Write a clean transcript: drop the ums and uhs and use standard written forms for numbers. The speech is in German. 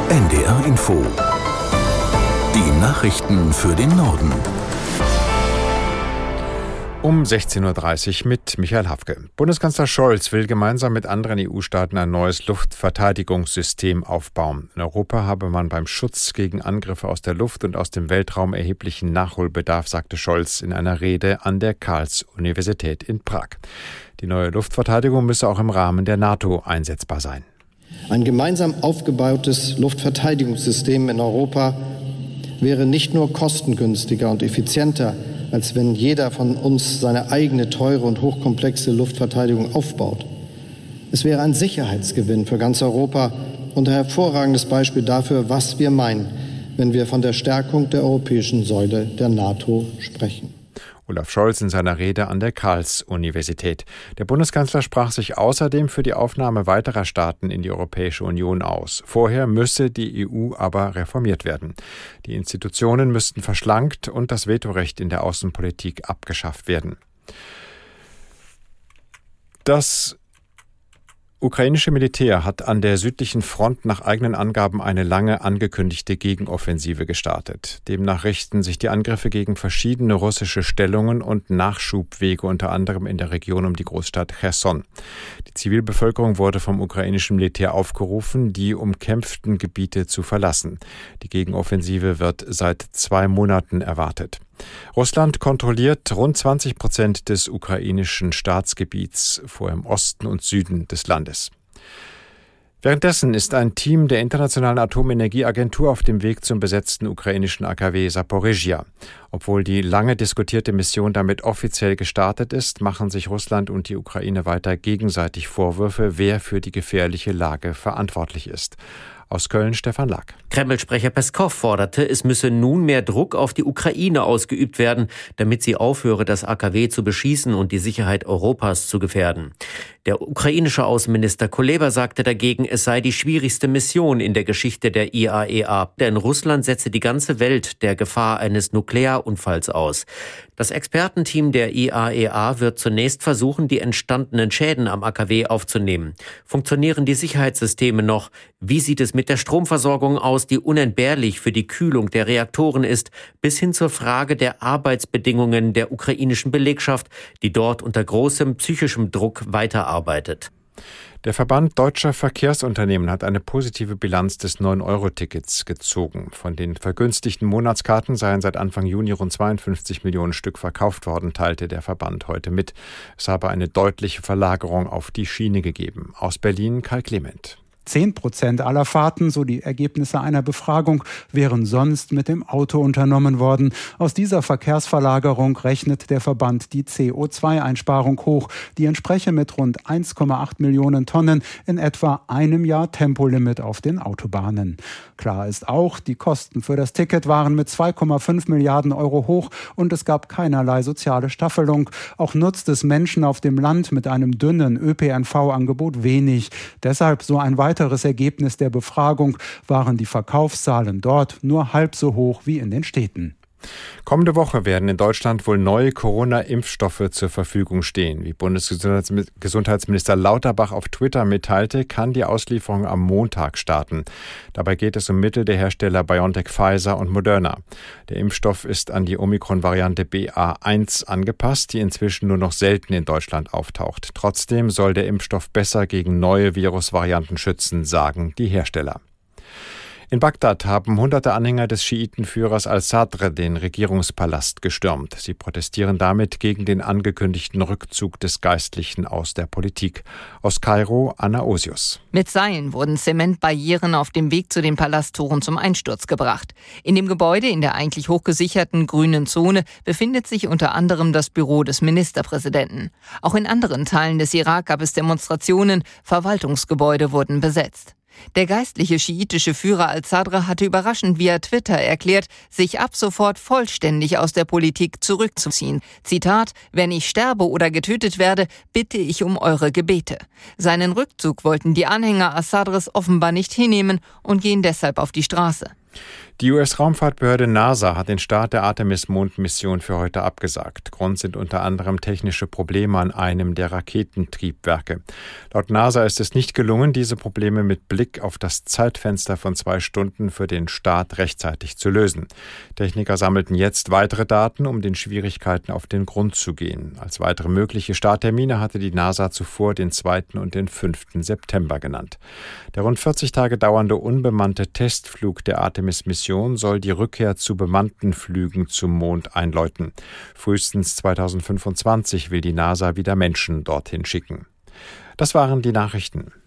NDR Info. Die Nachrichten für den Norden. Um 16.30 Uhr mit Michael Hafke. Bundeskanzler Scholz will gemeinsam mit anderen EU-Staaten ein neues Luftverteidigungssystem aufbauen. In Europa habe man beim Schutz gegen Angriffe aus der Luft und aus dem Weltraum erheblichen Nachholbedarf, sagte Scholz in einer Rede an der Karls-Universität in Prag. Die neue Luftverteidigung müsse auch im Rahmen der NATO einsetzbar sein. Ein gemeinsam aufgebautes Luftverteidigungssystem in Europa wäre nicht nur kostengünstiger und effizienter, als wenn jeder von uns seine eigene teure und hochkomplexe Luftverteidigung aufbaut. Es wäre ein Sicherheitsgewinn für ganz Europa und ein hervorragendes Beispiel dafür, was wir meinen, wenn wir von der Stärkung der europäischen Säule der NATO sprechen. Olaf Scholz in seiner Rede an der Karls-Universität. Der Bundeskanzler sprach sich außerdem für die Aufnahme weiterer Staaten in die Europäische Union aus. Vorher müsse die EU aber reformiert werden. Die Institutionen müssten verschlankt und das Vetorecht in der Außenpolitik abgeschafft werden. Das ukrainische Militär hat an der südlichen Front nach eigenen Angaben eine lange angekündigte Gegenoffensive gestartet. Demnach richten sich die Angriffe gegen verschiedene russische Stellungen und Nachschubwege, unter anderem in der Region um die Großstadt Cherson. Die Zivilbevölkerung wurde vom ukrainischen Militär aufgerufen, die umkämpften Gebiete zu verlassen. Die Gegenoffensive wird seit 2 Monaten erwartet. Russland kontrolliert rund 20% des ukrainischen Staatsgebiets, vor im Osten und Süden des Landes. Währenddessen ist ein Team der Internationalen Atomenergieagentur auf dem Weg zum besetzten ukrainischen AKW Saporizhzhia. Obwohl die lange diskutierte Mission damit offiziell gestartet ist, machen sich Russland und die Ukraine weiter gegenseitig Vorwürfe, wer für die gefährliche Lage verantwortlich ist. Aus Köln Stefan Lack. Kreml-Sprecher Peskow forderte, es müsse nun mehr Druck auf die Ukraine ausgeübt werden, damit sie aufhöre, das AKW zu beschießen und die Sicherheit Europas zu gefährden. Der ukrainische Außenminister Kuleba sagte dagegen, es sei die schwierigste Mission in der Geschichte der IAEA, denn Russland setze die ganze Welt der Gefahr eines Nuklearunfalls aus. Das Expertenteam der IAEA wird zunächst versuchen, die entstandenen Schäden am AKW aufzunehmen. Funktionieren die Sicherheitssysteme noch? Wie sieht es mit der Stromversorgung aus, die unentbehrlich für die Kühlung der Reaktoren ist, bis hin zur Frage der Arbeitsbedingungen der ukrainischen Belegschaft, die dort unter großem psychischem Druck weiterarbeitet. Der Verband Deutscher Verkehrsunternehmen hat eine positive Bilanz des 9-Euro-Tickets gezogen. Von den vergünstigten Monatskarten seien seit Anfang Juni rund 52 Millionen Stück verkauft worden, teilte der Verband heute mit. Es habe eine deutliche Verlagerung auf die Schiene gegeben. Aus Berlin Kai Clement. 10% aller Fahrten, so die Ergebnisse einer Befragung, wären sonst mit dem Auto unternommen worden. Aus dieser Verkehrsverlagerung rechnet der Verband die CO2-Einsparung hoch. Die entspreche mit rund 1,8 Millionen Tonnen in etwa einem Jahr Tempolimit auf den Autobahnen. Klar ist auch, die Kosten für das Ticket waren mit 2,5 Milliarden Euro hoch und es gab keinerlei soziale Staffelung. Auch nutzt es Menschen auf dem Land mit einem dünnen ÖPNV-Angebot wenig. Deshalb so ein weiteres Ergebnis der Befragung, waren die Verkaufszahlen dort nur halb so hoch wie in den Städten. Kommende Woche werden in Deutschland wohl neue Corona-Impfstoffe zur Verfügung stehen. Wie Bundesgesundheitsminister Lauterbach auf Twitter mitteilte, kann die Auslieferung am Montag starten. Dabei geht es um Mittel der Hersteller BioNTech, Pfizer und Moderna. Der Impfstoff ist an die Omikron-Variante BA1 angepasst, die inzwischen nur noch selten in Deutschland auftaucht. Trotzdem soll der Impfstoff besser gegen neue Virusvarianten schützen, sagen die Hersteller. In Bagdad haben hunderte Anhänger des Schiitenführers al-Sadr den Regierungspalast gestürmt. Sie protestieren damit gegen den angekündigten Rückzug des Geistlichen aus der Politik. Aus Kairo, Anna Osius. Mit Seilen wurden Zementbarrieren auf dem Weg zu den Palasttoren zum Einsturz gebracht. In dem Gebäude in der eigentlich hochgesicherten grünen Zone befindet sich unter anderem das Büro des Ministerpräsidenten. Auch in anderen Teilen des Irak gab es Demonstrationen, Verwaltungsgebäude wurden besetzt. Der geistliche schiitische Führer al-Sadr hatte überraschend via Twitter erklärt, sich ab sofort vollständig aus der Politik zurückzuziehen. Zitat: Wenn ich sterbe oder getötet werde, bitte ich um eure Gebete. Seinen Rückzug wollten die Anhänger al-Sadrs offenbar nicht hinnehmen und gehen deshalb auf die Straße. Die US-Raumfahrtbehörde NASA hat den Start der Artemis-Mondmission für heute abgesagt. Grund sind unter anderem technische Probleme an einem der Raketentriebwerke. Laut NASA ist es nicht gelungen, diese Probleme mit Blick auf das Zeitfenster von 2 Stunden für den Start rechtzeitig zu lösen. Techniker sammelten jetzt weitere Daten, um den Schwierigkeiten auf den Grund zu gehen. Als weitere mögliche Starttermine hatte die NASA zuvor den 2. und den 5. September genannt. Der rund 40 Tage dauernde unbemannte Testflug der Artemis-Mission soll die Rückkehr zu bemannten Flügen zum Mond einläuten. Frühestens 2025 will die NASA wieder Menschen dorthin schicken. Das waren die Nachrichten.